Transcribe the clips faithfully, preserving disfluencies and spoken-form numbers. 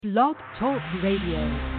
Blog Talk Radio.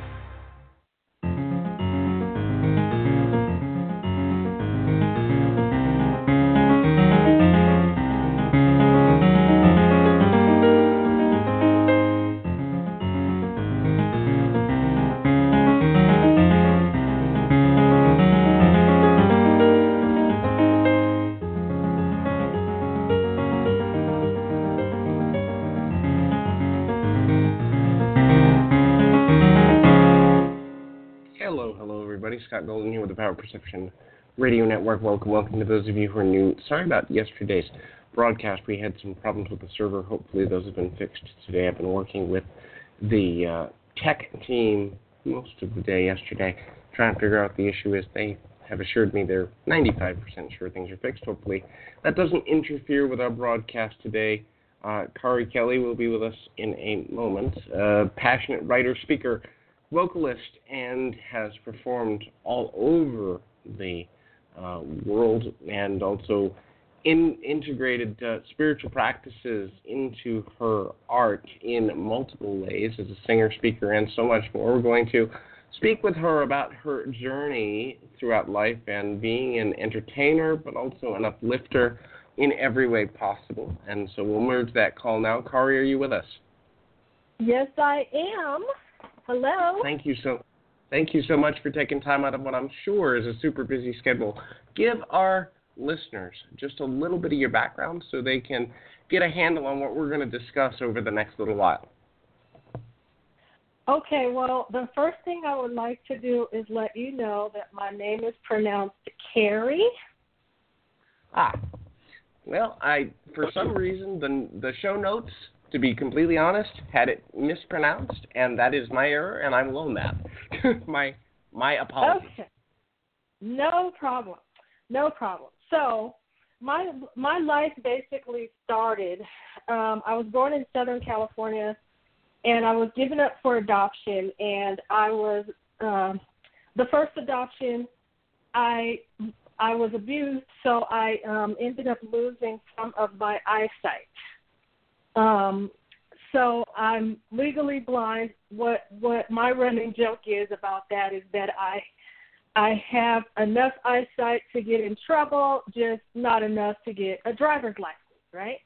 Scott Golden here with the Power Perception Radio Network. Welcome, welcome to those of you who are new. Sorry about yesterday's broadcast. We had some problems with the server. Hopefully those have been fixed today. I've been working with the uh, tech team most of the day yesterday, trying to figure out what the issue is. They have assured me they're ninety-five percent sure things are fixed. Hopefully that doesn't interfere with our broadcast today. Uh, Kari Kelly will be with us in a moment. Uh, passionate writer, speaker, vocalist, and has performed all over the uh, world, and also in, integrated uh, spiritual practices into her art in multiple ways as a singer, speaker, and so much more. We're going to speak with her about her journey throughout life and being an entertainer, but also an uplifter in every way possible. And so we'll merge that call now. Kari, are you with us? Yes, I am. Hello. Thank you so thank you so much for taking time out of what I'm sure is a super busy schedule. Give our listeners just a little bit of your background so they can get a handle on what we're going to discuss over the next little while. Okay, well, the first thing I would like to do is let you know that my name is pronounced Carrie. Ah, well, I for some reason the the show notes, to be completely honest, had it mispronounced, and that is my error, and I will own that. my my apologies. Okay. No problem. No problem. So my my life basically started, um, I was born in Southern California, and I was given up for adoption, and I was, um, the first adoption, I I was abused, so I um, ended up losing some of my eyesight. Um, so I'm legally blind. What what my running joke is about that is that I I have enough eyesight to get in trouble, just not enough to get a driver's license, right?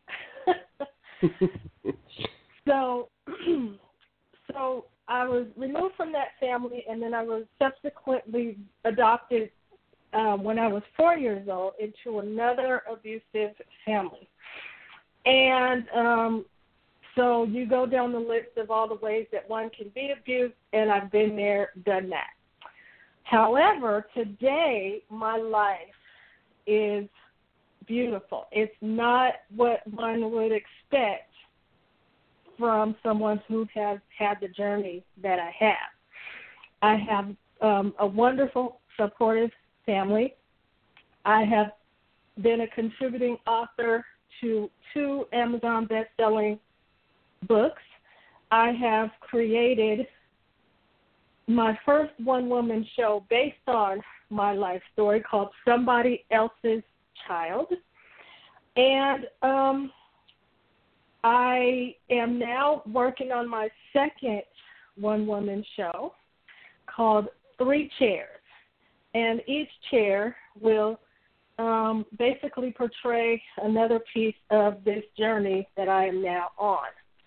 so so I was removed from that family, and then I was subsequently adopted uh, when I was four years old into another abusive family. And um, so you go down the list of all the ways that one can be abused, and I've been there, done that. However, today my life is beautiful. It's not what one would expect from someone who has had the journey that I have. I have um, a wonderful, supportive family. I have been a contributing author to two Amazon best-selling books. I have created my first one-woman show based on my life story called Somebody Else's Child. And um, I am now working on my second one-woman show called Three Chairs. And each chair will Um, basically portray another piece of this journey that I am now on.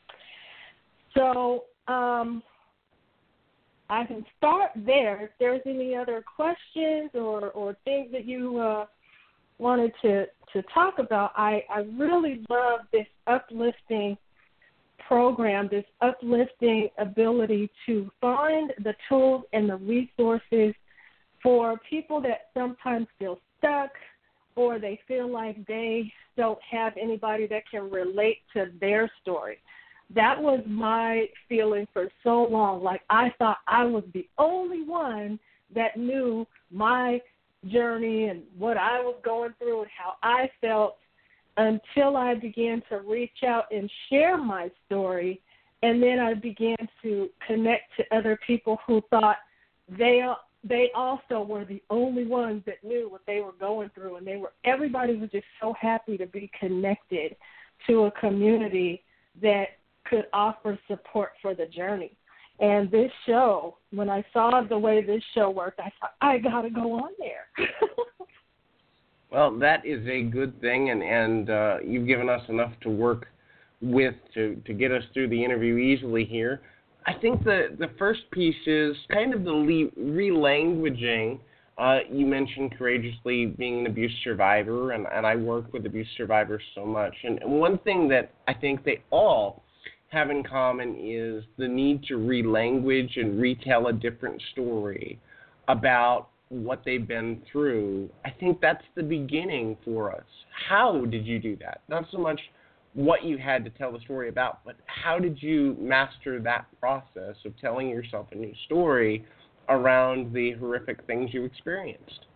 So um, I can start there. If there's any other questions or, or things that you uh, wanted to, to talk about, I, I really love this uplifting program, this uplifting ability to find the tools and the resources for people that sometimes feel stuck, or they feel like they don't have anybody that can relate to their story. That was my feeling for so long. Like I thought I was the only one that knew my journey and what I was going through and how I felt, until I began to reach out and share my story. And then I began to connect to other people who thought they they also were the only ones that knew what they were going through, and they were everybody was just so happy to be connected to a community that could offer support for the journey. And this show, when I saw the way this show worked, I thought, I got to go on there. Well, that is a good thing, and, and uh, you've given us enough to work with to, to get us through the interview easily here. I think the, the first piece is kind of the le- relanguaging. Uh, you mentioned courageously being an abuse survivor, and, and I work with abuse survivors so much. And, and one thing that I think they all have in common is the need to relanguage and retell a different story about what they've been through. I think that's the beginning for us. How did you do that? Not so much what you had to tell the story about, but how did you master that process of telling yourself a new story around the horrific things you experienced?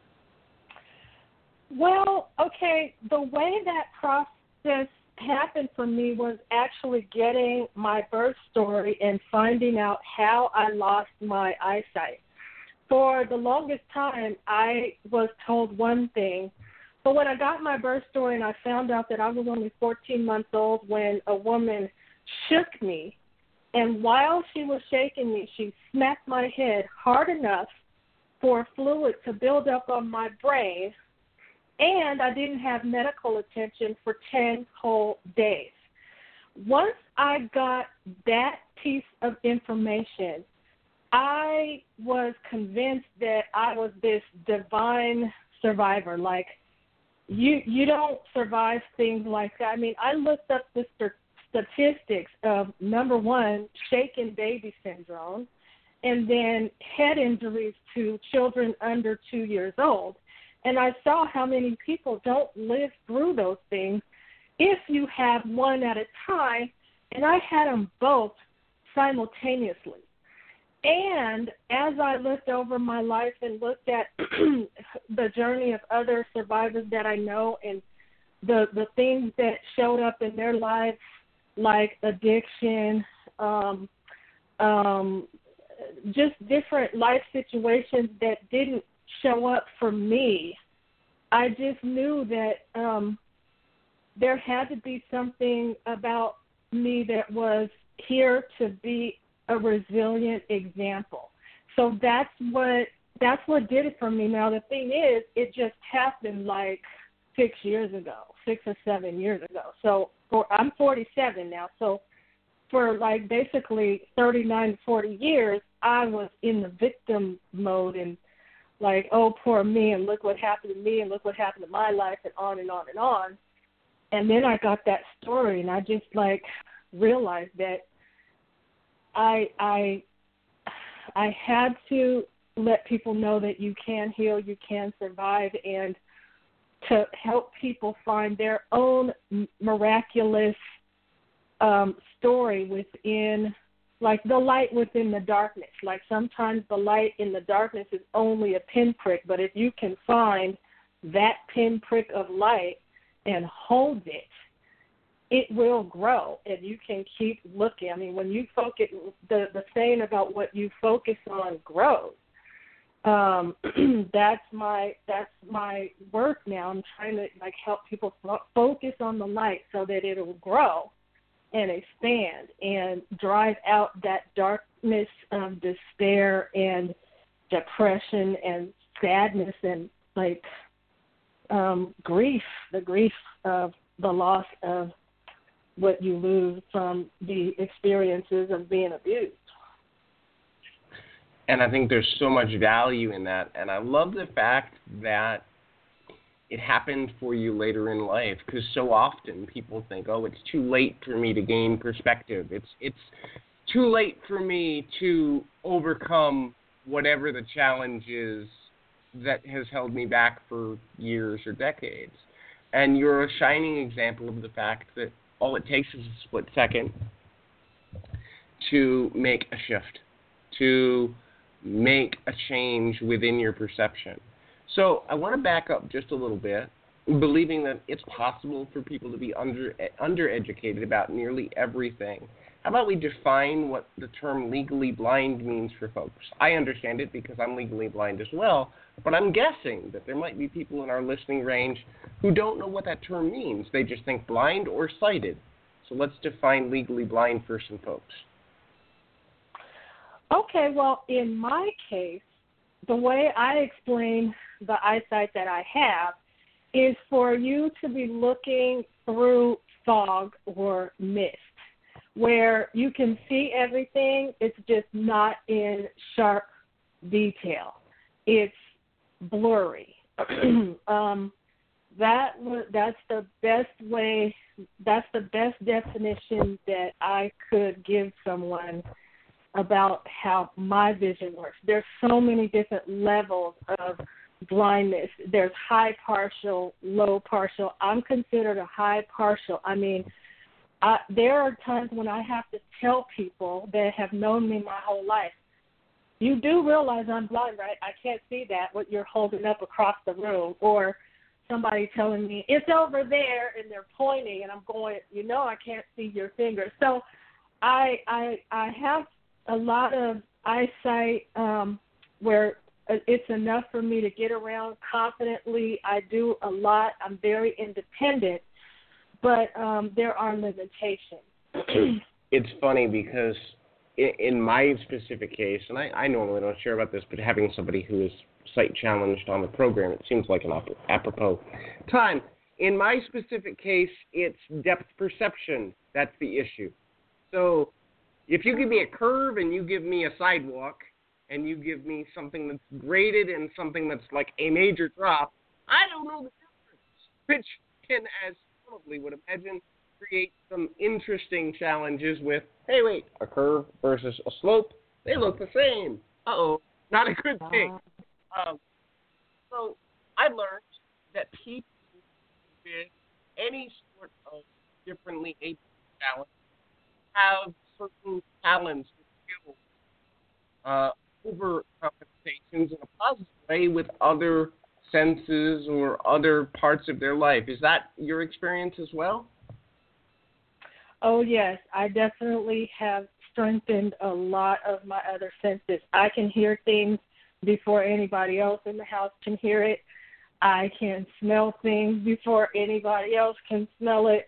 Well, okay, the way that process happened for me was actually getting my birth story and finding out how I lost my eyesight. For the longest time, I was told one thing, but when I got my birth story and I found out that I was only fourteen months old when a woman shook me, and while she was shaking me, she smacked my head hard enough for fluid to build up on my brain, and I didn't have medical attention for ten whole days. Once I got that piece of information, I was convinced that I was this divine survivor. Like, you you don't survive things like that. I mean, I looked up the st- statistics of, number one, shaken baby syndrome, and then head injuries to children under two years old. And I saw how many people don't live through those things if you have one at a time, and I had them both simultaneously. And as I looked over my life and looked at the journey of other survivors that I know and the, the things that showed up in their lives, like addiction, um, um, just different life situations that didn't show up for me, I just knew that um, there had to be something about me that was here to be a resilient example. So that's what that's what did it for me. Now, the thing is, it just happened like six years ago, six or seven years ago. So for, I'm forty-seven now. So for like basically thirty-nine to forty years, I was in the victim mode and like, oh, poor me, and look what happened to me, and look what happened to my life, and on and on and on. And then I got that story, and I just like realized that I I I had to let people know that you can heal, you can survive, and to help people find their own miraculous um, story within, like the light within the darkness. Like sometimes the light in the darkness is only a pinprick, but if you can find that pinprick of light and hold it, it will grow, and you can keep looking. I mean, when you focus, the, the saying about what you focus on grows. Um, that's my that's my work now. I'm trying to like help people fo- focus on the light so that it will grow and expand and drive out that darkness of despair and depression and sadness and like um, grief, the grief of the loss of what you lose from the experiences of being abused. And I think there's so much value in that. And I love the fact that it happened for you later in life, because so often people think, oh, it's too late for me to gain perspective. It's it's too late for me to overcome whatever the challenge is that has held me back for years or decades. And you're a shining example of the fact that all it takes is a split second to make a shift, to make a change within your perception. So I want to back up just a little bit, believing that it's possible for people to be under undereducated about nearly everything. How about we define what the term legally blind means for folks? I understand it because I'm legally blind as well, but I'm guessing that there might be people in our listening range who don't know what that term means. They just think blind or sighted. So let's define legally blind for some folks. Okay, well, in my case, the way I explain the eyesight that I have is for you to be looking through fog or mist, where you can see everything, it's just not in sharp detail. It's blurry. um, that that's the best way, that's the best definition that I could give someone about how my vision works. There's so many different levels of blindness. There's high partial, low partial. I'm considered a high partial. I mean, I, there are times when I have to tell people that have known me my whole life, you do realize I'm blind, right? I can't see that, what you're holding up across the room. Or somebody telling me, it's over there, and they're pointing, and I'm going, you know I can't see your finger. So I I I have a lot of eyesight um, where it's enough for me to get around confidently. I do a lot. I'm very independent, but um, there are limitations. It's funny because in my specific case, and I, I normally don't share about this, but having somebody who is sight challenged on the program, it seems like an apropos time. In my specific case, it's depth perception. That's the issue. So if you give me a curve and you give me a sidewalk and you give me something that's graded and something that's like a major drop, I don't know the difference, which can, as probably would imagine, create some interesting challenges with, hey, wait, a curve versus a slope, they look the same. Uh-oh, not a good thing. Um, so I learned that people with any sort of differently able talent have certain talents and skills, uh, over compensations in a positive way with other senses or other parts of their life. Is that your experience as well? Oh, yes. I definitely have strengthened a lot of my other senses. I can hear things before anybody else in the house can hear it. I can smell things before anybody else can smell it.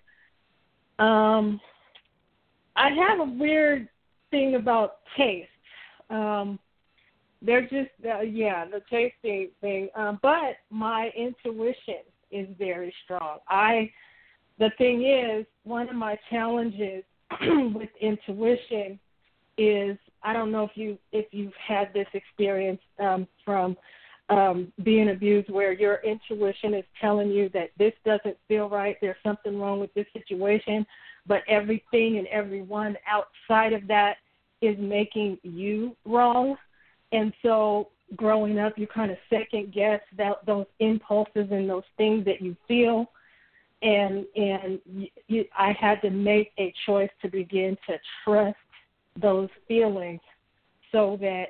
Um, I have a weird thing about taste. Um, they're just, uh, yeah, the tasting thing. Um, but my intuition is very strong. I, the thing is, one of my challenges with intuition is, I don't know if you if you've had this experience um, from um, being abused, where your intuition is telling you that this doesn't feel right, there's something wrong with this situation, but everything and everyone outside of that is making you wrong. And so growing up, you kind of second guess that those impulses and those things that you feel. And and you, you, I had to make a choice to begin to trust those feelings so that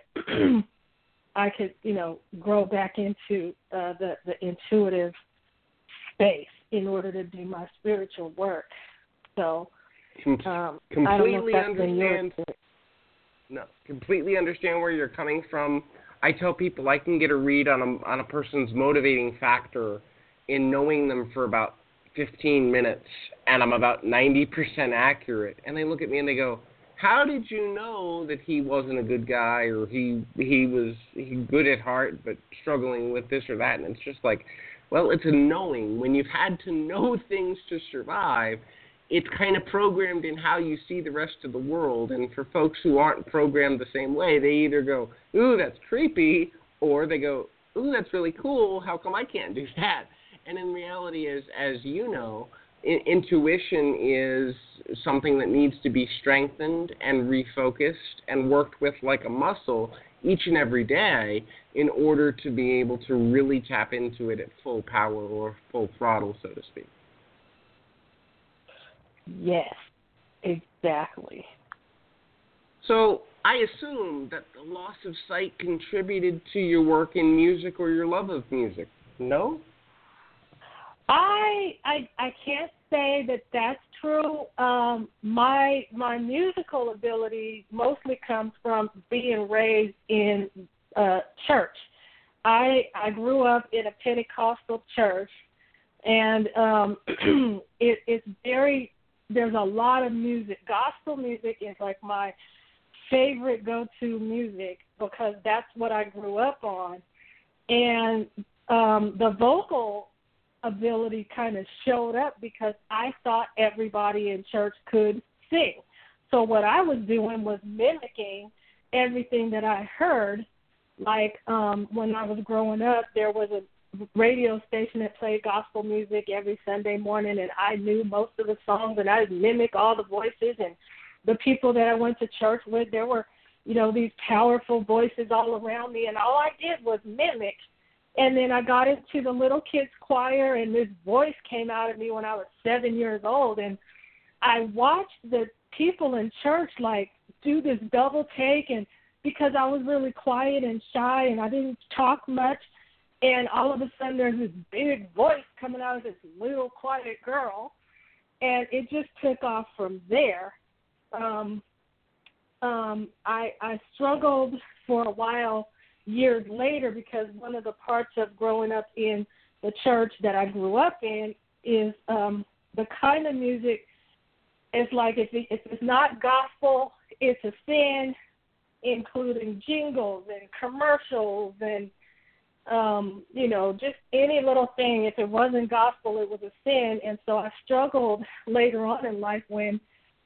I could, you know, grow back into uh, the, the intuitive space in order to do my spiritual work. So um, completely I don't know if that's been your understand. No, completely understand where you're coming from. I tell people I can get a read on a on a person's motivating factor in knowing them for about fifteen minutes, and I'm about ninety percent accurate. And they look at me and they go, how did you know that he wasn't a good guy, or he he was he good at heart but struggling with this or that? And it's just like, well, it's a knowing. When you've had to know things to survive, it's kind of programmed in how you see the rest of the world. And for folks who aren't programmed the same way, they either go, ooh, that's creepy, or they go, ooh, that's really cool, how come I can't do that? And in reality, as, as you know, I- intuition is something that needs to be strengthened and refocused and worked with like a muscle each and every day in order to be able to really tap into it at full power or full throttle, so to speak. Yes, exactly. So I assume that the loss of sight contributed to your work in music or your love of music. No? I I I can't say that that's true. Um, my my musical ability mostly comes from being raised in uh, church. I I grew up in a Pentecostal church, and um, it, it's very there's a lot of music. Gospel music is like my favorite go-to music because that's what I grew up on. And um, the vocal ability kind of showed up because I thought everybody in church could sing. So what I was doing was mimicking everything that I heard. Like um, when I was growing up, there was a radio station that played gospel music every Sunday morning, and I knew most of the songs, and I would mimic all the voices. And the people that I went to church with, there were, you know, these powerful voices all around me, and all I did was mimic. And then I got into the little kids choir, and this voice came out of me when I was seven years old, and I watched the people in church, like, do this double take, and because I was really quiet and shy, and I didn't talk much, and all of a sudden there's this big voice coming out of this little quiet girl, and it just took off from there. Um, um, I, I struggled for a while years later because one of the parts of growing up in the church that I grew up in is um, the kind of music is like if, it, if it's not gospel, it's a sin, including jingles and commercials and Um, you know, just any little thing. If it wasn't gospel, it was a sin. And so I struggled later on in life when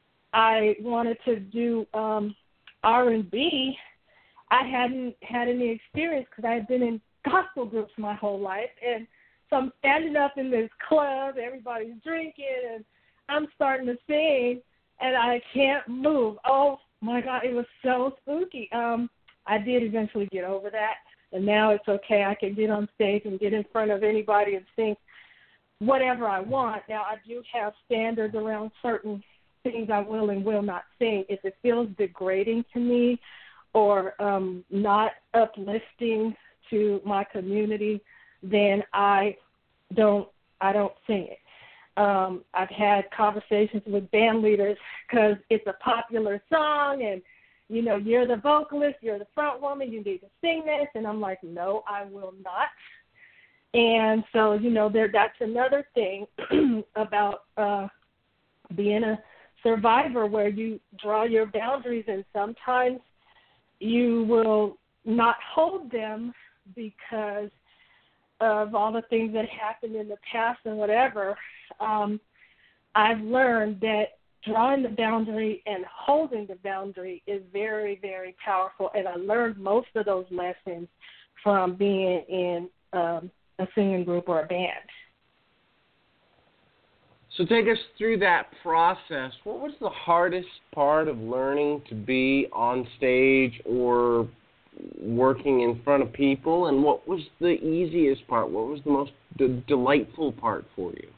I wanted to do um, R and B. I hadn't had any experience because I had been in gospel groups my whole life. And so I'm standing up in this club, everybody's drinking, and I'm starting to sing, and I can't move. Oh, my God, it was so spooky. Um, I did eventually get over that. And now it's okay. I can get on stage and get in front of anybody and sing whatever I want. Now, I do have standards around certain things I will and will not sing. If it feels degrading to me or um, not uplifting to my community, then I don't I don't sing it. Um, I've had conversations with band leaders because it's a popular song and you know, you're the vocalist, you're the front woman, you need to sing this. And I'm like, no, I will not. And so, you know, there that's another thing about uh, being a survivor where you draw your boundaries and sometimes you will not hold them because of all the things that happened in the past and whatever. Um, I've learned that drawing the boundary and holding the boundary is very, very powerful. And I learned most of those lessons from being in um, a singing group or a band. So take us through that process. What was the hardest part of learning to be on stage or working in front of people? And what was the easiest part? What was the most d- delightful part for you?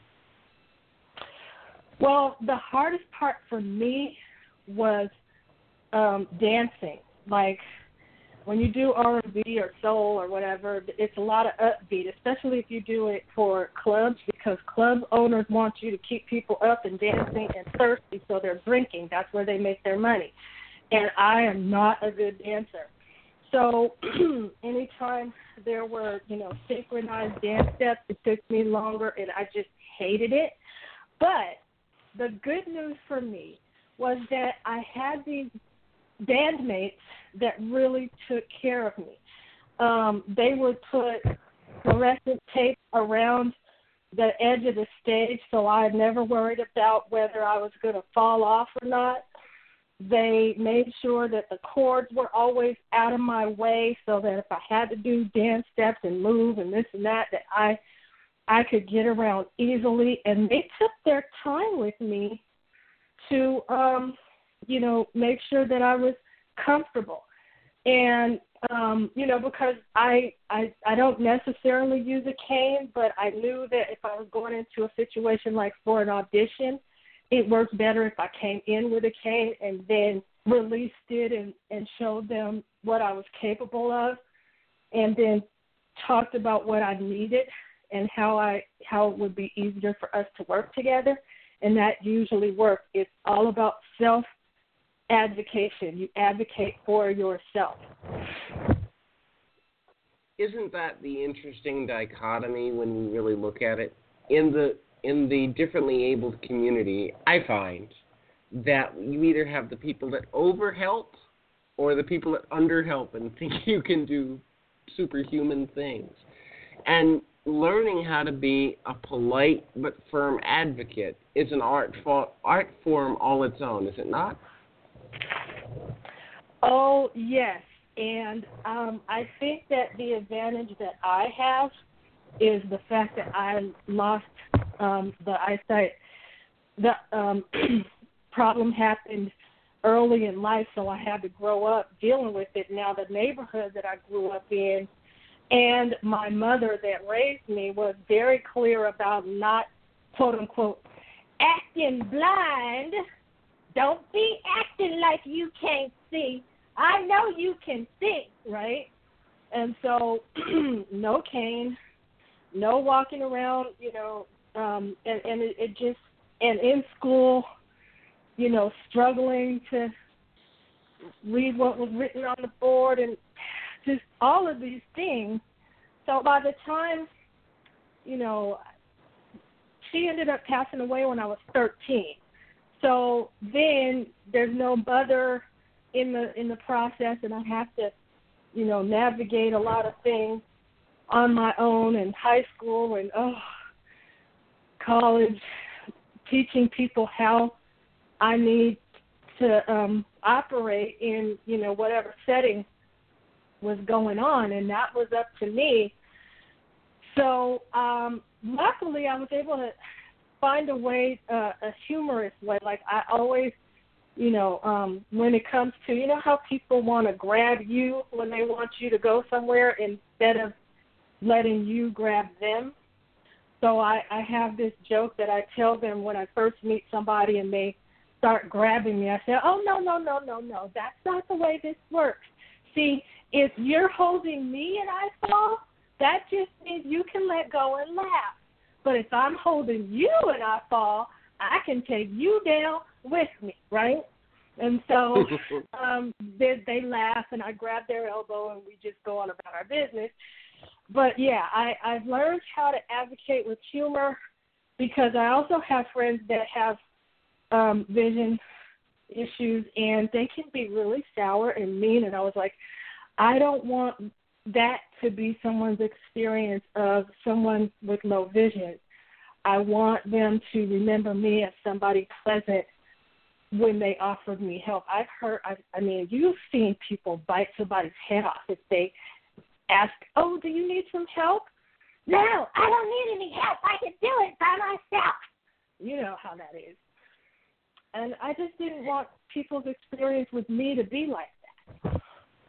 Well, the hardest part for me was um, dancing. Like when you do R and B or soul or whatever, it's a lot of upbeat, especially if you do it for clubs because club owners want you to keep people up and dancing and thirsty, so they're drinking. That's where they make their money. And I am not a good dancer. So anytime there were, you know, synchronized dance steps, it took me longer, and I just hated it. But the good news for me was that I had these bandmates that really took care of me. Um, they would put fluorescent tape around the edge of the stage so I never worried about whether I was going to fall off or not. They made sure that the cords were always out of my way so that if I had to do dance steps and move and this and that, that I I could get around easily, and they took their time with me to, um, you know, make sure that I was comfortable. And, um, you know, because I, I I don't necessarily use a cane, but I knew that if I was going into a situation like for an audition, it worked better if I came in with a cane and then released it and, and showed them what I was capable of and then talked about what I needed and how I how it would be easier for us to work together, and that usually works. It's all about self-advocation. You advocate for yourself. Isn't that the interesting dichotomy when we really look at it? In the in the differently abled community, I find that you either have the people that overhelp or the people that underhelp and think you can do superhuman things. And learning how to be a polite but firm advocate is an art fo- art form all its own, is it not? Oh, yes. And um, I think that the advantage that I have is the fact that I lost um, the eyesight. The um, problem happened early in life, so I had to grow up dealing with it. Now, the neighborhood that I grew up in and my mother that raised me was very clear about not, quote, unquote, acting blind. Don't be acting like you can't see. I know you can see, right? And so no cane, no walking around, you know, um, and, and it, it just, and in school, you know, struggling to read what was written on the board and just all of these things. So by the time, you know, she ended up passing away when I was thirteen. So then there's no mother in the in the process, and I have to, you know, navigate a lot of things on my own in high school and oh, college, teaching people how I need to um, operate in, you know, whatever setting was going on, and that was up to me. So um, luckily I was able to find a way, uh, a humorous way. Like I always, you know, um, when it comes to, you know how people want to grab you when they want you to go somewhere instead of letting you grab them. So I, I have this joke that I tell them when I first meet somebody and they start grabbing me. I say, oh, no, no, no, no, no. That's not the way this works. See, if you're holding me and I fall, that just means you can let go and laugh. But if I'm holding you and I fall, I can take you down with me, right? And so um, they, they laugh, and I grab their elbow, and we just go on about our business. But, yeah, I, I've learned how to advocate with humor because I also have friends that have um, vision issues, and they can be really sour and mean. And I was like, I don't want that to be someone's experience of someone with low vision. I want them to remember me as somebody pleasant when they offered me help. I've heard, I, I mean, you've seen people bite somebody's head off if they ask, oh, do you need some help? No, I don't need any help. I can do it by myself. You know how that is. And I just didn't want people's experience with me to be like that.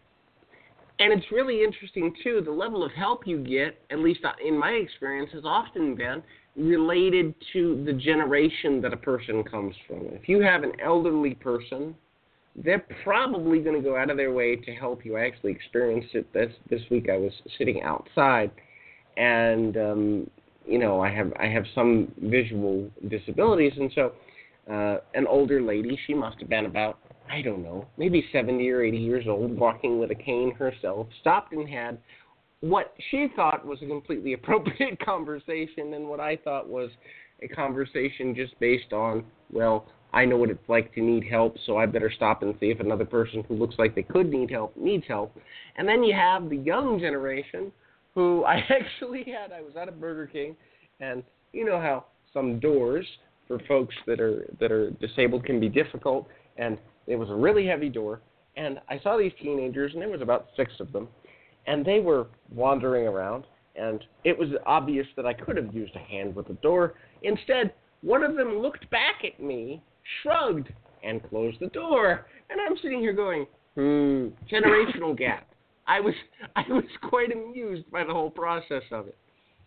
And it's really interesting, too, the level of help you get, at least in my experience, has often been related to the generation that a person comes from. If you have an elderly person, they're probably going to go out of their way to help you. I actually experienced it this this week. I was sitting outside, and, um, you know, I have, I have some visual disabilities, and so uh, an older lady, she must have been about, I don't know, maybe seventy or eighty years old, walking with a cane herself, stopped and had what she thought was a completely appropriate conversation and what I thought was a conversation just based on, well, I know what it's like to need help, so I better stop and see if another person who looks like they could need help needs help. And then you have the young generation who I actually had, I was at a Burger King, and you know how some doors for folks that are that are disabled can be difficult, and it was a really heavy door, and I saw these teenagers, and there was about six of them, and they were wandering around, and it was obvious that I could have used a hand with the door. Instead, one of them looked back at me, shrugged, and closed the door, and I'm sitting here going, hmm, generational gap. I was I was quite amused by the whole process of it.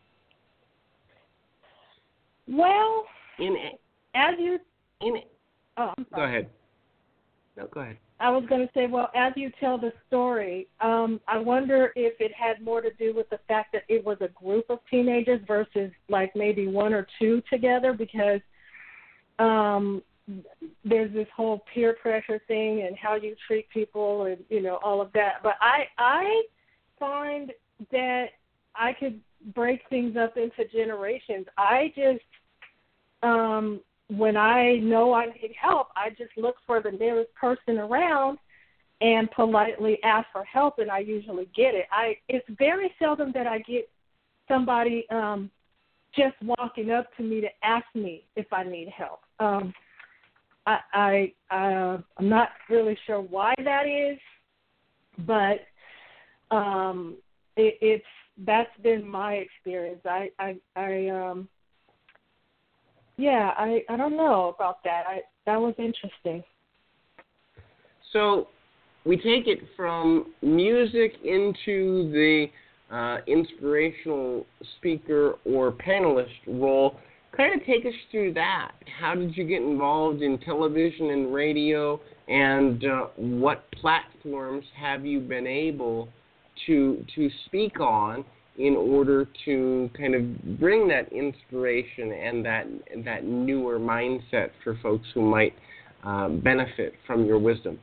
Well, in as you... in Oh, I'm sorry. Go ahead. No, go ahead. I was going to say, well, as you tell the story, um, I wonder if it had more to do with the fact that it was a group of teenagers versus like maybe one or two together, because um, there's this whole peer pressure thing and how you treat people and, you know, all of that. But I, I find that I could break things up into generations. I just um, when I know I need help, I just look for the nearest person around and politely ask for help, and I usually get it. I it's very seldom that I get somebody um, just walking up to me to ask me if I need help. Um, I, I uh, I'm not really sure why that is, but um, it, it's that's been my experience. I I, I um, yeah, I, I don't know about that. I that was interesting. So we take it from music into the uh, inspirational speaker or panelist role. Kind of take us through that. How did you get involved in television and radio, and uh, what platforms have you been able to to speak on in order to kind of bring that inspiration and that that newer mindset for folks who might uh, benefit from your wisdom?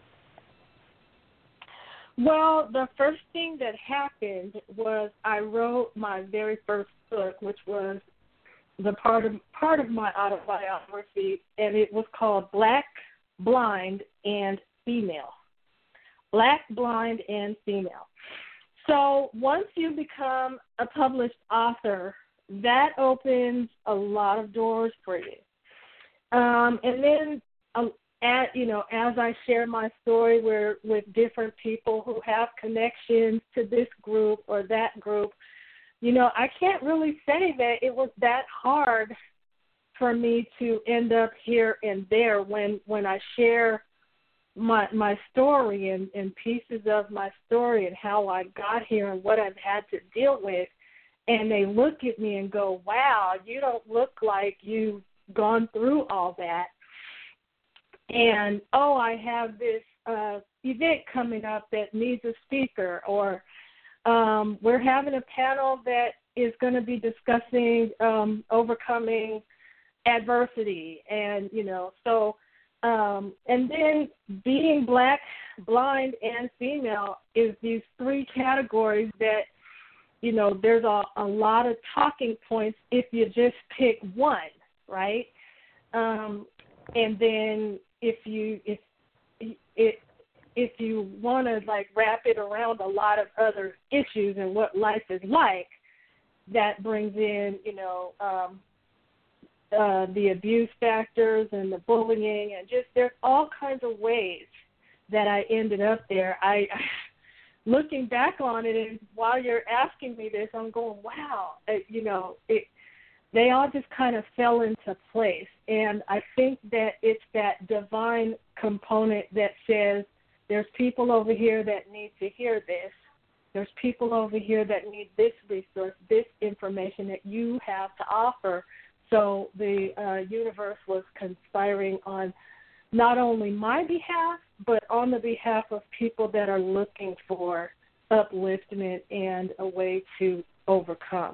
Well, the first thing that happened was I wrote my very first book, which was the part of part of my autobiography, and it was called Black, Blind, and Female. Black, Blind, and Female. So once you become a published author, that opens a lot of doors for you. Um, and then, um, at, you know, as I share my story where, with different people who have connections to this group or that group, you know, I can't really say that it was that hard for me to end up here and there when, when I share my my story and, and pieces of my story and how I got here and what I've had to deal with, and they look at me and go, wow, you don't look like you've gone through all that. And, oh, I have this uh, event coming up that needs a speaker, or um, we're having a panel that is going to be discussing um, overcoming adversity. And, you know, so, um, and then being Black, blind, and female is these three categories that, you know, there's a, a lot of talking points if you just pick one, right? Um, and then if you if if if you want to like wrap it around a lot of other issues and what life is like, that brings in, you know, um, uh, the abuse factors and the bullying, and just there's all kinds of ways that I ended up there. I, looking back on it, and while you're asking me this, I'm going, wow, it, you know, it. They all just kind of fell into place. And I think that it's that divine component that says there's people over here that need to hear this. There's people over here that need this resource, this information that you have to offer. So the uh, universe was conspiring on not only my behalf, but on the behalf of people that are looking for upliftment and a way to overcome.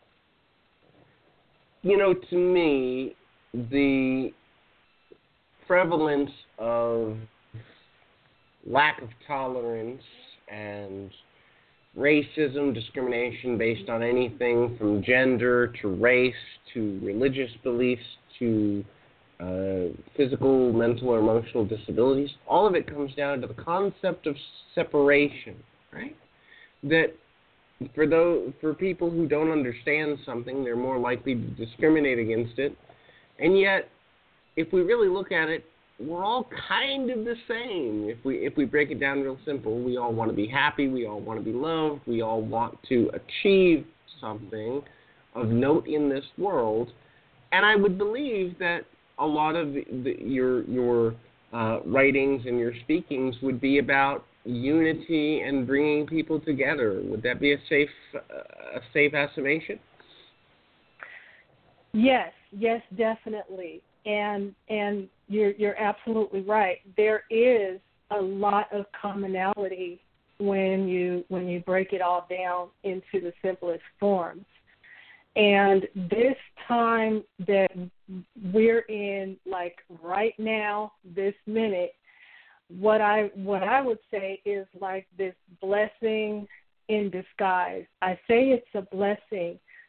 You know, to me, the prevalence of lack of tolerance and racism, discrimination based on anything from gender to race to religious beliefs to uh, physical, mental, or emotional disabilities, all of it comes down to the concept of separation, right? That For those, for people who don't understand something, they're more likely to discriminate against it. And yet, if we really look at it, we're all kind of the same. If we if we break it down real simple, we all want to be happy, we all want to be loved, we all want to achieve something of note in this world. And I would believe that a lot of the, the, your your uh, writings and your speakings would be about unity and bringing people together. Would that be a safe uh, a safe estimation? Yes, yes, definitely. And and you're you're absolutely right. There is a lot of commonality when you when you break it all down into the simplest forms. And this time that we're in, like right now, this minute, What I what I would say is like this blessing in disguise. I say it's a blessing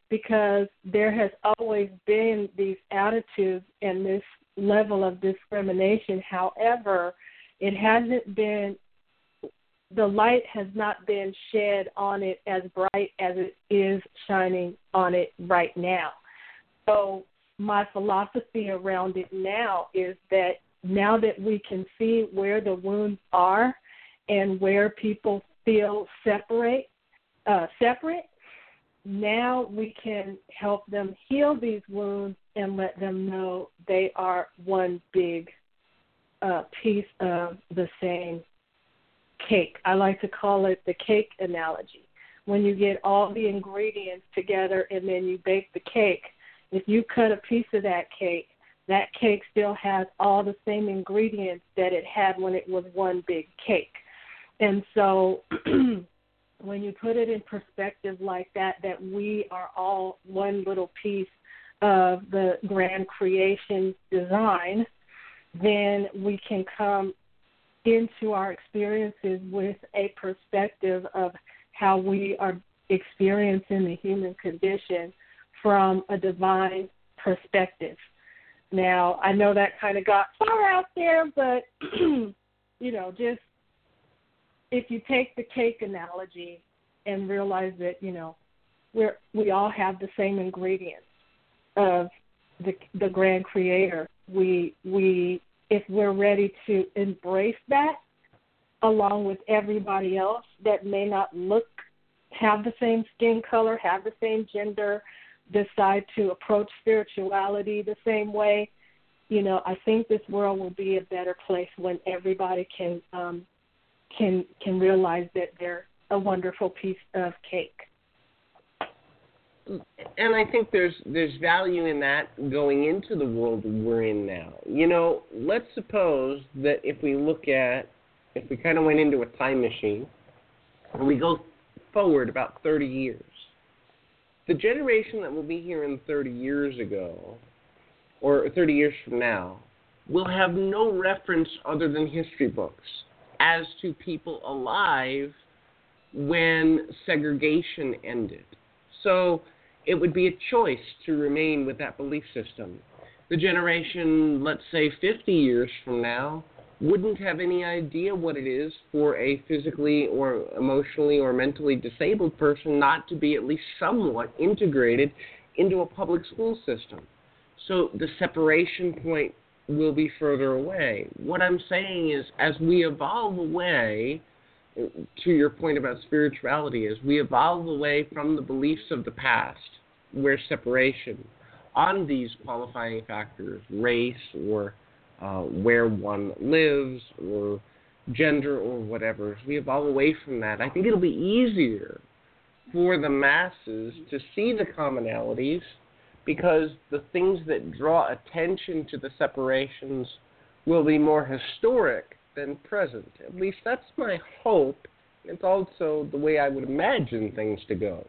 because there has always been these attitudes and this level of discrimination. However, it hasn't been, the light has not been shed on it as bright as it is shining on it right now. So my philosophy around it now is that now that we can see where the wounds are and where people feel separate, uh, separate, now we can help them heal these wounds and let them know they are one big uh, piece of the same cake. I like to call it the cake analogy. When you get all the ingredients together and then you bake the cake, if you cut a piece of that cake, that cake still has all the same ingredients that it had when it was one big cake. And so when you put it in perspective like that, that we are all one little piece of the grand creation design, then we can come into our experiences with a perspective of how we are experiencing the human condition from a divine perspective. Now, I know that kind of got far out there, but, you know, just if you take the cake analogy and realize that, you know, we're, we all have the same ingredients of the, the grand creator, we, we, if we're ready to embrace that along with everybody else that may not look, have the same skin color, have the same gender, decide to approach spirituality the same way, you know, I think this world will be a better place when everybody can um, can can realize that they're a wonderful piece of cake. And I think there's there's value in that going into the world we're in now. You know, let's suppose that if we look at, if we kind of went into a time machine and we go forward about thirty years, the generation that will be here in thirty years ago, or thirty years from now, will have no reference other than history books as to people alive when segregation ended. So it would be a choice to remain with that belief system. The generation, let's say fifty years from now, wouldn't have any idea what it is for a physically or emotionally or mentally disabled person not to be at least somewhat integrated into a public school system. So the separation point will be further away. What I'm saying is, as we evolve away, to your point about spirituality, as we evolve away from the beliefs of the past, where separation on these qualifying factors, race or uh, where one lives or gender or whatever, as we evolve away from that, I think it'll be easier for the masses to see the commonalities, because the things that draw attention to the separations will be more historic than present. At least that's my hope. It's also the way I would imagine things to go.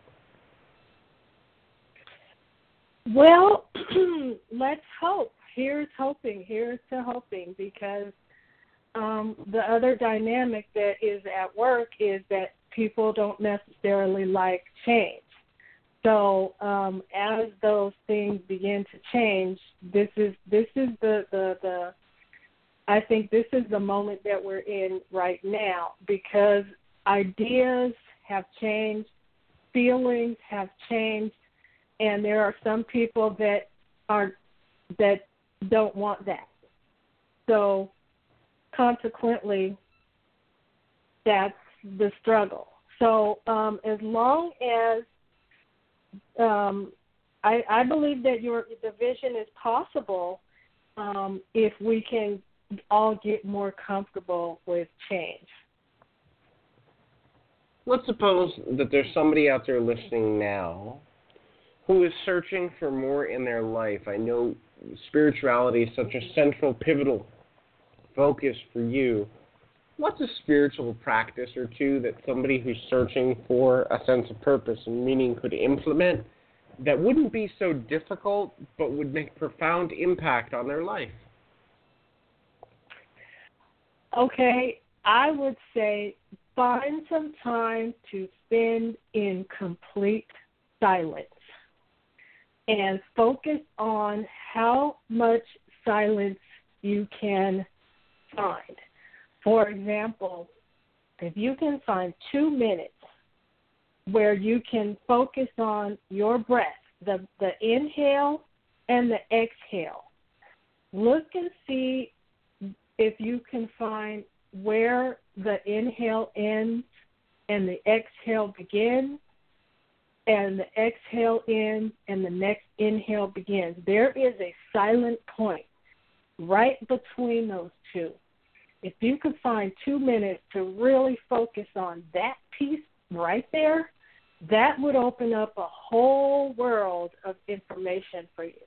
Well, let's hope. Here's hoping. Here's to hoping, because um, the other dynamic that is at work is that people don't necessarily like change. So um, as those things begin to change, this is this is the, the, the I think this is the moment that we're in right now, because ideas have changed, feelings have changed, and there are some people that are that don't want that. So consequently, that's the struggle. So um, as long as Um, I, I believe that your the vision is possible um, if we can all get more comfortable with change. Let's suppose that there's somebody out there listening now who is searching for more in their life. I know spirituality is such a central, pivotal focus for you. What's a spiritual practice or two that somebody who's searching for a sense of purpose and meaning could implement that wouldn't be so difficult but would make profound impact on their life? Okay, I would say find some time to spend in complete silence. and focus on how much silence you can find. For example, if you can find two minutes where you can focus on your breath, the, the inhale and the exhale, look and see if you can find where the inhale ends and the exhale begins, and the exhale ends and the next inhale begins. There is a silent point right between those two. If you could find two minutes to really focus on that piece right there, that would open up a whole world of information for you.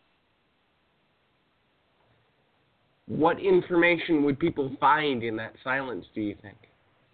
What information would people find in that silence, do you think?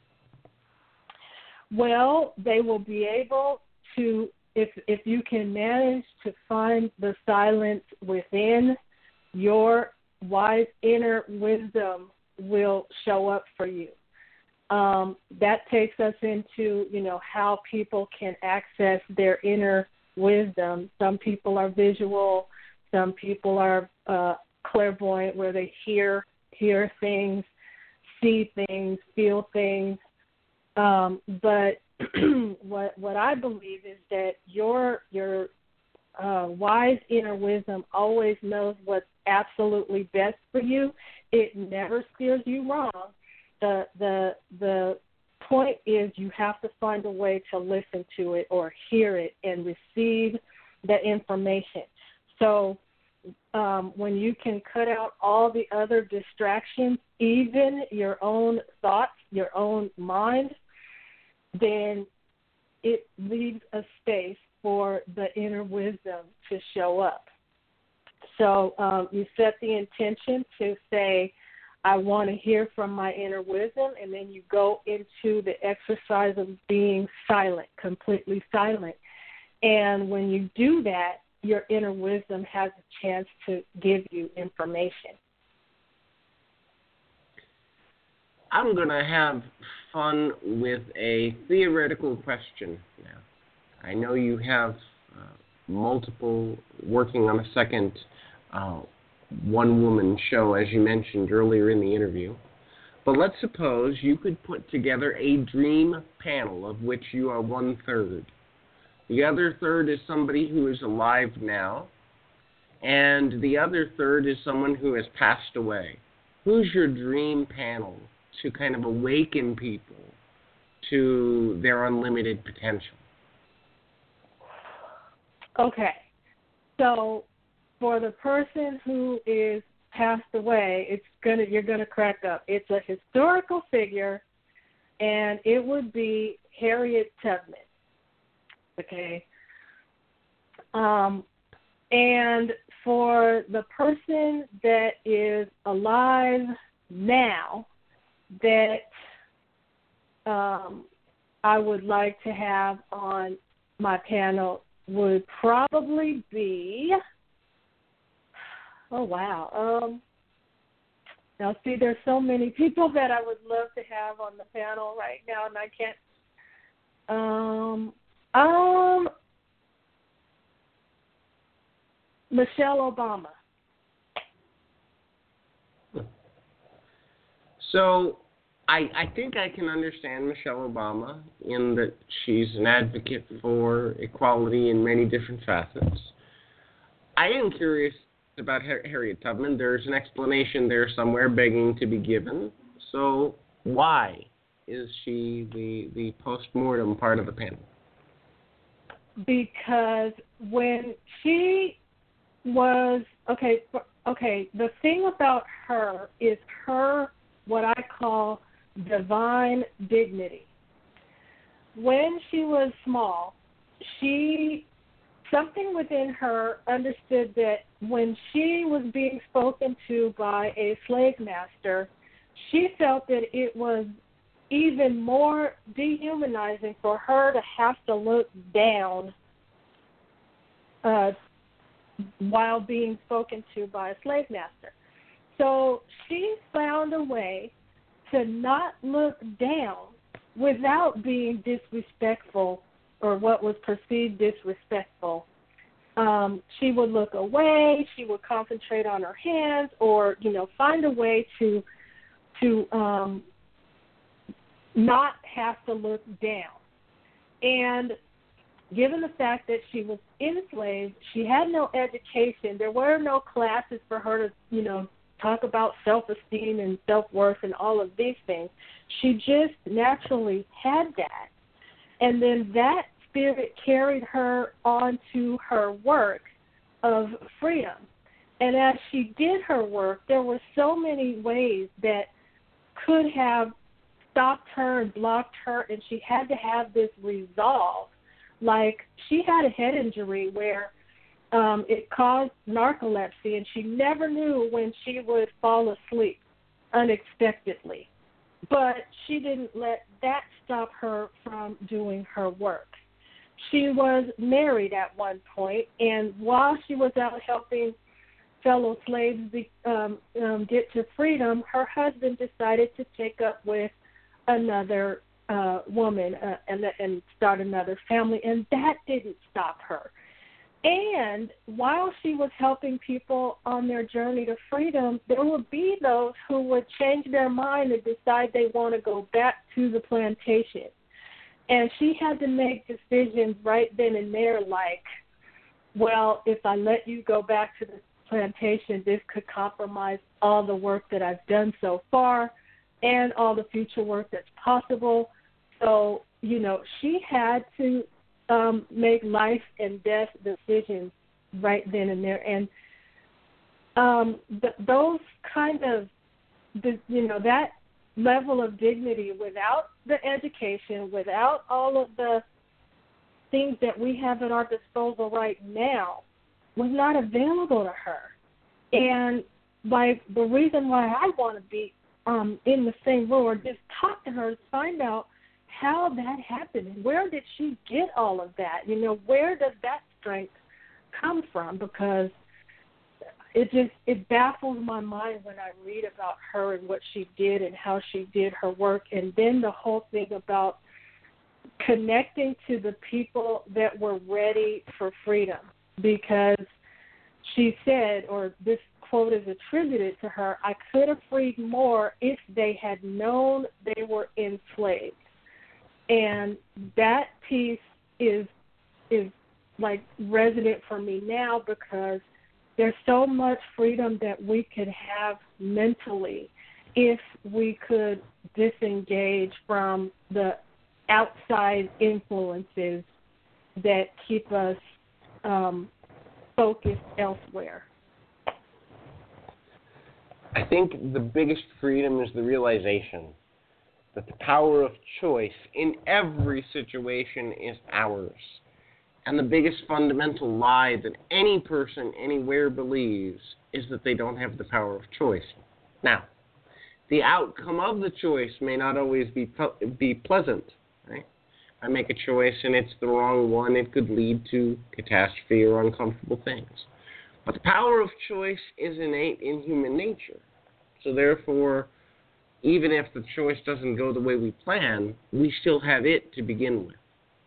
Well, they will be able to, if if you can manage to find the silence within, your wise inner wisdom will show up for you. Um, that takes us into, you know, how people can access their inner wisdom. Some people are visual. Some people are uh, clairvoyant, where they hear hear things, see things, feel things. Um, but what what I believe is that your your uh, wise inner wisdom always knows what's absolutely best for you. It never steers you wrong. The the the point is you have to find a way to listen to it or hear it and receive the information. So um, when you can cut out all the other distractions, even your own thoughts, your own mind, then it leaves a space for the inner wisdom to show up. So um, you set the intention to say, I want to hear from my inner wisdom, and then you go into the exercise of being silent, completely silent. And when you do that, your inner wisdom has a chance to give you information. I'm going to have fun with a theoretical question now. I know you have uh, multiple, working on a second uh, one-woman show, as you mentioned earlier in the interview. But let's suppose you could put together a dream panel of which you are one-third. The other third is somebody who is alive now, and the other third is someone who has passed away. Who's your dream panel to kind of awaken people to their unlimited potential? Okay. So for the person who is passed away, it's gonna you're gonna crack up. It's a historical figure, and it would be Harriet Tubman. Okay. Um, and for the person that is alive now, that um, I would like to have on my panel would probably be, oh, wow. Um, now, see, there's so many people that I would love to have on the panel right now, and I can't. Um, um, Michelle Obama. So I, I think I can understand Michelle Obama in that she's an advocate for equality in many different facets. I am curious about Harriet Tubman. There's an explanation there somewhere begging to be given. So why is she the, the post-mortem part of the panel? Because when she was, okay, okay, the thing about her is her, what I call divine dignity. When she was small, she, something within her understood that when she was being spoken to by a slave master, she felt that it was even more dehumanizing for her to have to look down uh, while being spoken to by a slave master. So she found a way to not look down without being disrespectful or what was perceived disrespectful um, she would look away, she would concentrate on her hands, or, you know, find a way to to um, not have to look down. And given the fact that she was enslaved, she had no education. There were no classes for her to, you know, talk about self-esteem and self-worth and all of these things. She just naturally had that. And then that spirit carried her on to her work of freedom. And as she did her work, there were so many ways that could have stopped her and blocked her, and she had to have this resolve. Like, she had a head injury where um, it caused narcolepsy, and she never knew when she would fall asleep unexpectedly. But she didn't let that stop her from doing her work. She was married at one point, and while she was out helping fellow slaves be, um, um, get to freedom, her husband decided to take up with another uh, woman uh, and, and start another family, and that didn't stop her. And while she was helping people on their journey to freedom, there would be those who would change their mind and decide they want to go back to the plantation. And she had to make decisions right then and there, like, well, if I let you go back to the plantation, this could compromise all the work that I've done so far and all the future work that's possible. So, you know, she had to um, make life and death decisions right then and there. And um, th- those kind of, the, you know, that level of dignity without the education, without all of the things that we have at our disposal right now, was not available to her. And like the reason why I want to be um, in the same room or just talk to her is find out how that happened and where did she get all of that? You know, where does that strength come from? Because it just it baffles my mind when I read about her and what she did and how she did her work, and then the whole thing about connecting to the people that were ready for freedom. Because she said, or this quote is attributed to her, I could have freed more if they had known they were enslaved. And that piece is is like resonant for me now, because there's so much freedom that we could have mentally if we could disengage from the outside influences that keep us um, focused elsewhere. I think the biggest freedom is the realization that the power of choice in every situation is ours. And the biggest fundamental lie that any person anywhere believes is that they don't have the power of choice. Now, the outcome of the choice may not always be be pleasant, right? If I make a choice and it's the wrong one, it could lead to catastrophe or uncomfortable things. But the power of choice is innate in human nature. So therefore, even if the choice doesn't go the way we plan, we still have it to begin with.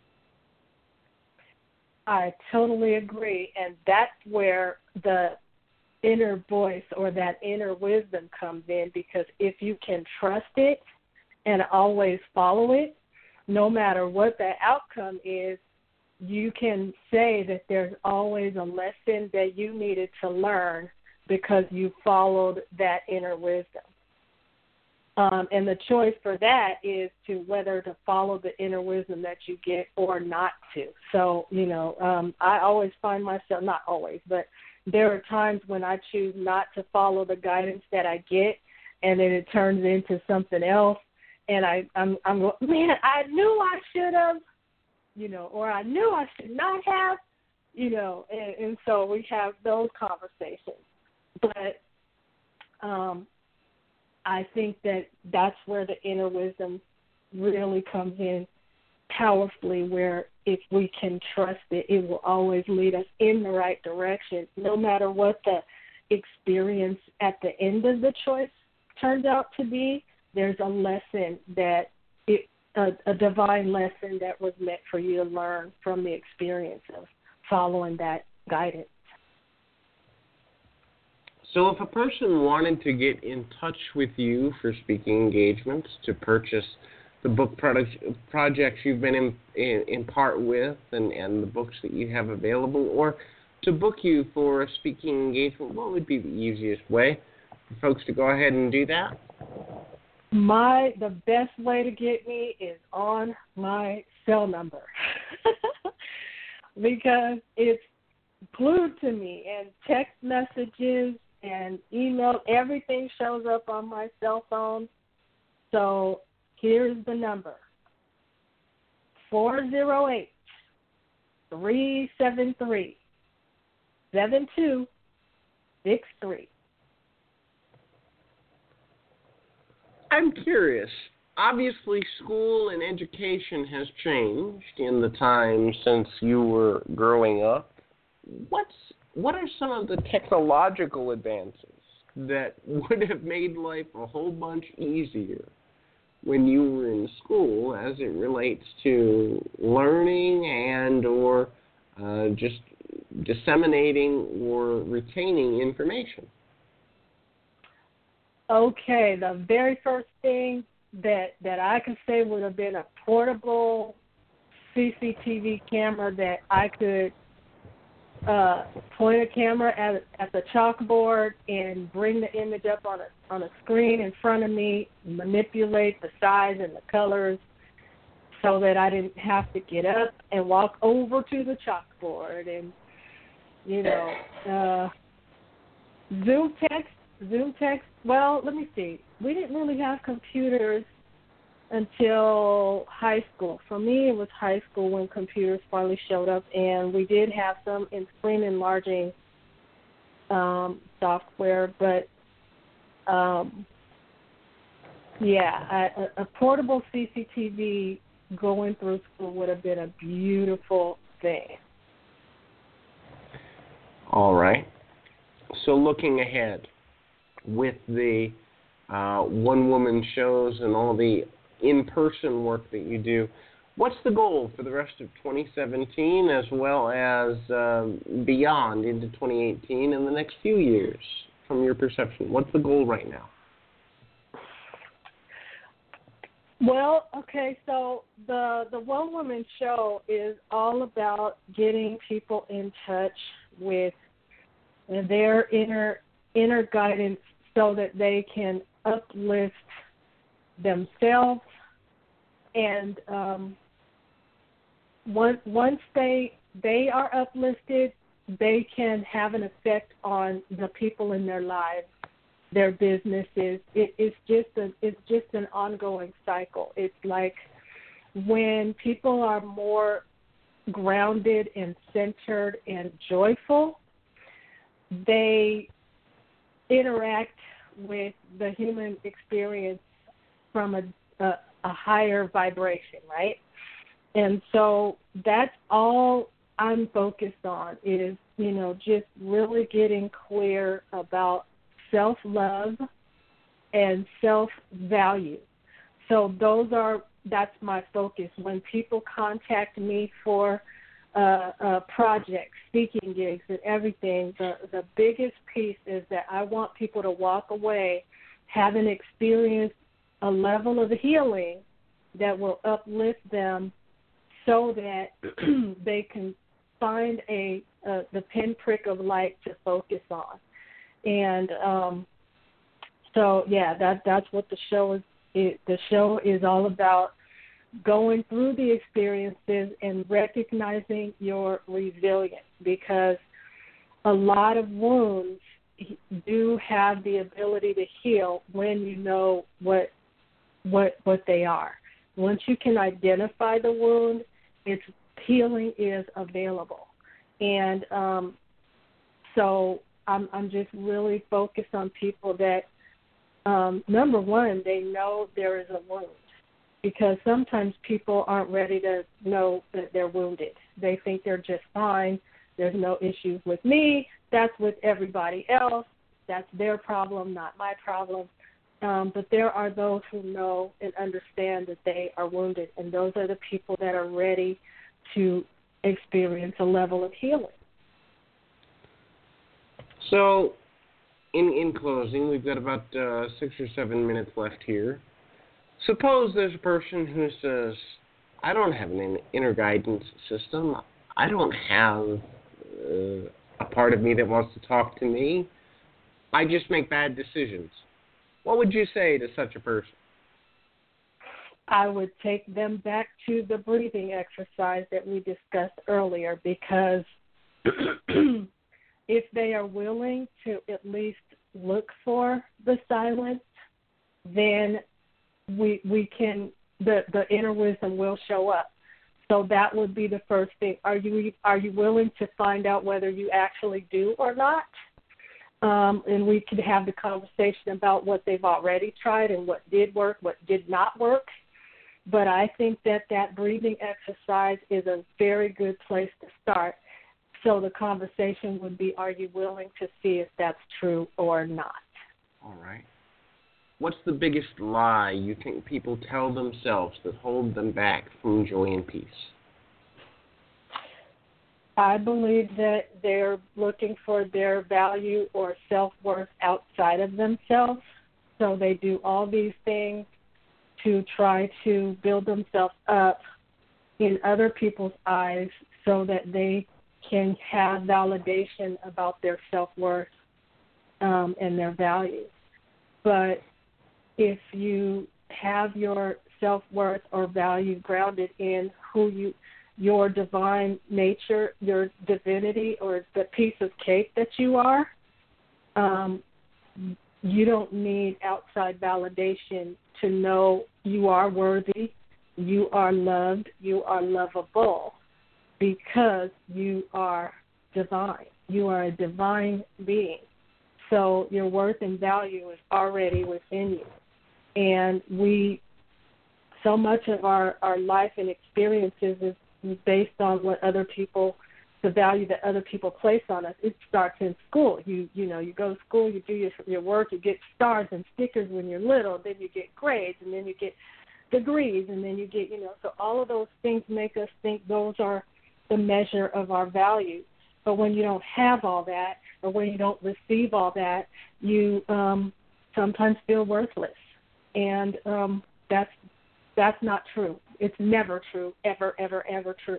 I totally agree, and that's where the inner voice or that inner wisdom comes in, because if you can trust it and always follow it, no matter what the outcome is, you can say that there's always a lesson that you needed to learn because you followed that inner wisdom. Um, and the choice for that is to whether to follow the inner wisdom that you get or not to. So, you know, um, I always find myself, not always, but there are times when I choose not to follow the guidance that I get, and then it turns into something else. And I, I'm, I'm, man, I knew I should have, you know, or I knew I should not have, you know, and, and so we have those conversations. But um, I think that that's where the inner wisdom really comes in powerfully, where if we can trust it, it will always lead us in the right direction, no matter what the experience at the end of the choice turns out to be. There's a lesson that, it, a, a divine lesson that was meant for you to learn from the experience of following that guidance. So if a person wanted to get in touch with you for speaking engagements, to purchase the book products, projects you've been in, in, in part with and, and the books that you have available, or to book you for a speaking engagement, what would be the easiest way for folks to go ahead and do that? My the best way to get me is on my cell number because it's glued to me, and text messages and email, everything shows up on my cell phone. So here's the number: four oh eight, three seven three, seven two six three. I'm curious. Obviously, school and education has changed in the time since you were growing up. What's what are some of the technological advances that would have made life a whole bunch easier when you were in school as it relates to learning and or uh, just disseminating or retaining information? Okay, the very first thing that that I could say would have been a portable C C T V camera that I could uh, point a camera at at the chalkboard and bring the image up on a on a screen in front of me, manipulate the size and the colors so that I didn't have to get up and walk over to the chalkboard and, you know, uh, Zoom text. Zoom text, well, let me see. We didn't really have computers until high school. For me, it was high school when computers finally showed up, and we did have some in screen enlarging um, software, but um, yeah, a, a portable C C T V going through school would have been a beautiful thing. All right. So looking ahead, with the uh, one-woman shows and all the in-person work that you do, what's the goal for the rest of twenty seventeen as well as um, beyond into twenty eighteen and the next few years from your perception? What's the goal right now? Well, okay, so the, the one-woman show is all about getting people in touch with their inner inner guidance so that they can uplift themselves, and um, once once they they are uplifted, they can have an effect on the people in their lives, their businesses. It, it's just a it's just an ongoing cycle. It's like when people are more grounded and centered and joyful, they interact with the human experience from a, a, a higher vibration, right? And so that's all I'm focused on is, you know, just really getting clear about self-love and self-value. So those are, that's my focus. When people contact me for Uh, uh, projects, speaking gigs, and everything, the, the biggest piece is that I want people to walk away having experienced a level of healing that will uplift them so that they can find a, a the pinprick of light to focus on. And um, so, yeah, that that's what the show is. It, the show is all about. Going through the experiences and recognizing your resilience, because a lot of wounds do have the ability to heal when you know what what what they are. Once you can identify the wound, its healing is available. And um, so I'm I'm just really focused on people that um, number one, they know there is a wound. Because sometimes people aren't ready to know that they're wounded. They think they're just fine. There's no issues with me. That's with everybody else. That's their problem, not my problem. Um, but there are those who know and understand that they are wounded, and those are the people that are ready to experience a level of healing. So, in in closing, we've got about uh, six or seven minutes left here. Suppose there's a person who says, I don't have an inner guidance system. I don't have uh, a part of me that wants to talk to me. I just make bad decisions. What would you say to such a person? I would take them back to the breathing exercise that we discussed earlier, because if they are willing to at least look for the silence, then we we can the, the inner wisdom will show up. So that would be the first thing. Are you are you willing to find out whether you actually do or not? Um, and we could have the conversation about what they've already tried and what did work, what did not work. But I think that that breathing exercise is a very good place to start. So the conversation would be, are you willing to see if that's true or not? All right. What's the biggest lie you think people tell themselves that hold them back from joy and peace? I believe that they're looking for their value or self-worth outside of themselves. So they do all these things to try to build themselves up in other people's eyes so that they can have validation about their self-worth um, and their value. But if you have your self-worth or value grounded in who you, your divine nature, your divinity, or the piece of cake that you are, um, you don't need outside validation to know you are worthy, you are loved, you are lovable, because you are divine. You are a divine being. So your worth and value is already within you. And we, so much of our, our life and experiences is based on what other people, the value that other people place on us. It starts in school. You you know, you go to school, you do your, your work, you get stars and stickers when you're little, then you get grades, and then you get degrees, and then you get, you know, so all of those things make us think those are the measure of our value. But when you don't have all that, or when you don't receive all that, you um, sometimes feel worthless. And um, that's that's not true. It's never true, ever, ever, ever true.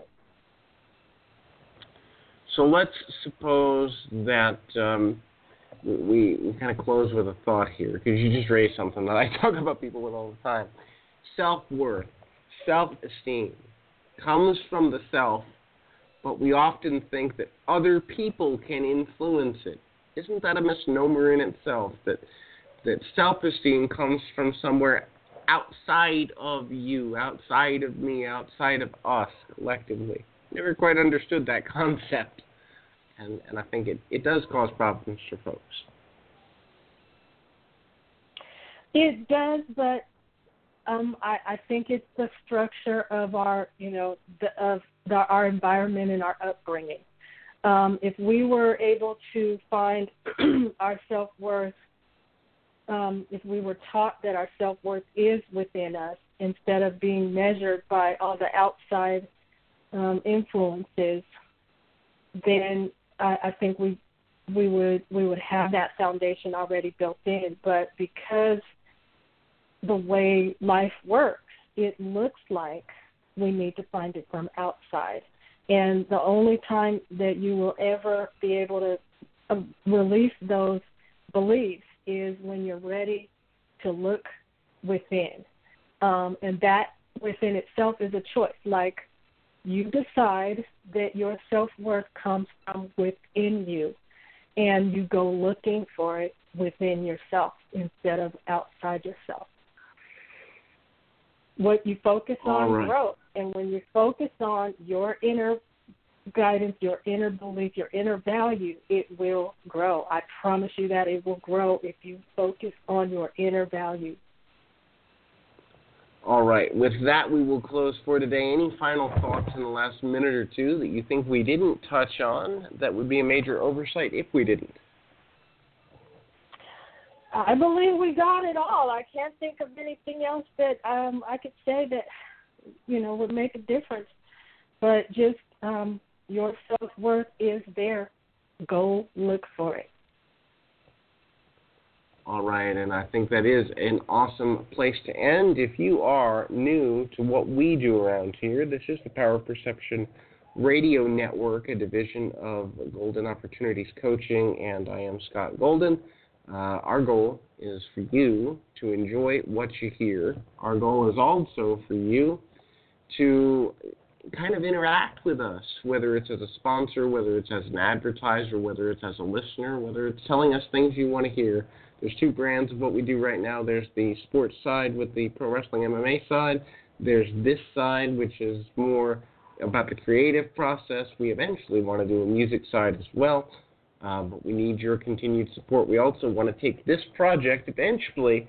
So let's suppose that um, we, we kind of close with a thought here, because you just raised something that I talk about people with all the time. Self-worth, self-esteem comes from the self, but we often think that other people can influence it. Isn't that a misnomer in itself, that that self-esteem comes from somewhere outside of you, outside of me, outside of us collectively? Never quite understood that concept, and, and I think it, it does cause problems for folks. It does, but um, I, I think it's the structure of our, you know, the, of the, our environment and our upbringing. Um, if we were able to find our self-worth, um, if we were taught that our self-worth is within us instead of being measured by all the outside um, influences, then I, I think we we would we would have that foundation already built in. But because the way life works, it looks like we need to find it from outside. And the only time that you will ever be able to uh, release those beliefs is when you're ready to look within. Um, and that within itself is a choice. Like, you decide that your self-worth comes from within you, and you go looking for it within yourself instead of outside yourself. What you focus on All right. grows. And when you focus on your inner guidance, your inner belief, your inner value, it will grow. I promise you that it will grow if you focus on your inner value. All right. With that, we will close for today. Any final thoughts in the last minute or two that you think we didn't touch on that would be a major oversight if we didn't? I believe we got it all. I can't think of anything else that um, I could say that, you know, would make a difference. But just um, your self-worth is there. Go look for it. All right, and I think that is an awesome place to end. If you are new to what we do around here, this is the Power of Perception Radio Network, a division of Golden Opportunities Coaching, and I am Scott Golden. Uh, our goal is for you to enjoy what you hear. Our goal is also for you to kind of interact with us, whether it's as a sponsor, whether it's as an advertiser, whether it's as a listener, whether it's telling us things you want to hear. There's two brands of what we do right now. There's the sports side with the pro wrestling M M A side. There's this side, which is more about the creative process. We eventually want to do a music side as well, uh, but we need your continued support. We also want to take this project eventually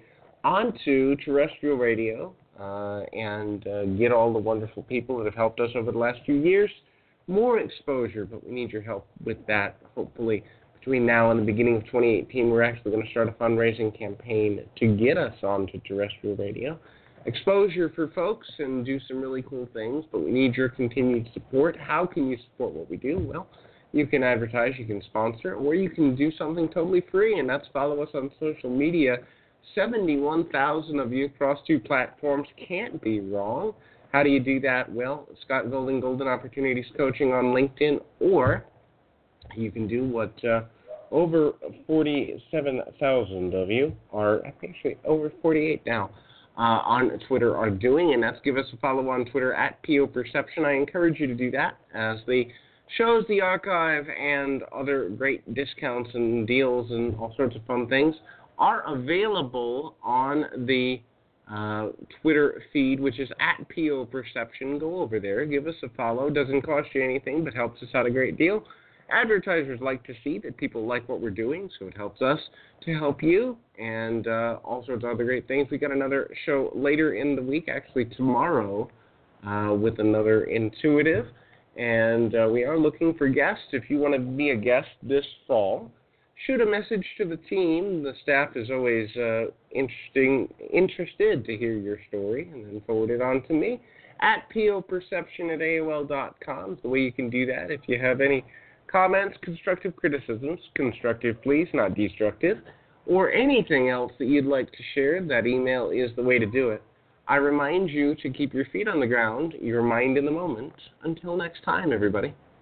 onto terrestrial radio uh, and uh, get all the wonderful people that have helped us over the last few years more exposure, but we need your help with that. Hopefully, between now and the beginning of twenty eighteen, we're actually going to start a fundraising campaign to get us onto terrestrial radio. Exposure for folks and do some really cool things, but we need your continued support. How can you support what we do? Well, you can advertise, you can sponsor, or you can do something totally free, and that's follow us on social media. seventy-one thousand of you across two platforms can't be wrong. How do you do that? Well, Scott Golden, Golden Opportunities Coaching on LinkedIn, or you can do what uh, over forty-seven thousand of you are, actually over forty-eight now, uh, on Twitter are doing, and that's give us a follow on Twitter at P O Perception. I encourage you to do that, as the shows, the archive, and other great discounts and deals and all sorts of fun things are available on the uh, Twitter feed, which is at P O Perception. Go over there, give us a follow. Doesn't cost you anything, but helps us out a great deal. Advertisers like to see that people like what we're doing, so it helps us to help you, and uh, all sorts of other great things. We got another show later in the week, actually tomorrow, uh, with another intuitive, and uh, we are looking for guests. If you want to be a guest this fall, shoot a message to the team. The staff is always uh, interesting, interested to hear your story, and then forward it on to me at P O Perception at A O L dot com. The way you can do that, if you have any comments, constructive criticisms, constructive please, not destructive, or anything else that you'd like to share, that email is the way to do it. I remind you to keep your feet on the ground, your mind in the moment. Until next time, everybody.